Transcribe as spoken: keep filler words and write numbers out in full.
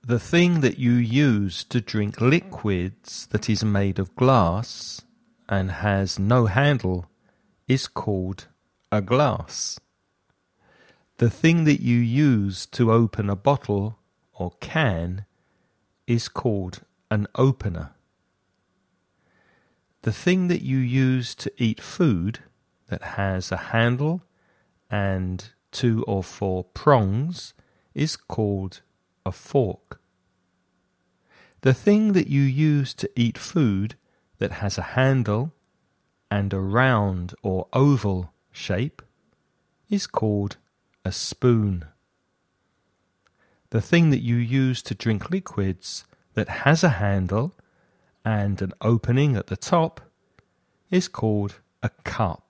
The thing that you use to drink liquids that is made of glass and has no handle is called a glass. The thing that you use to open a bottle or can is called an opener. The thing that you use to eat food that has a handle and two or four prongs is called a fork. The thing that you use to eat food that has a handle and a round or oval shape is called a spoon. The thing that you use to drink liquids that has a handle and an opening at the top is called a cup.